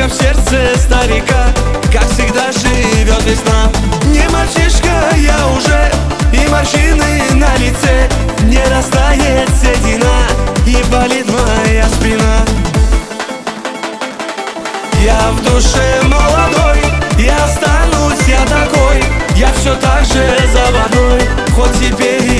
только в сердце старика, как всегда, живет весна. Не мальчишка я уже, и морщины на лице, не растает седина, и болит моя спина. Я в душе молодой, и останусь я такой, я все так же заводной, хоть теперь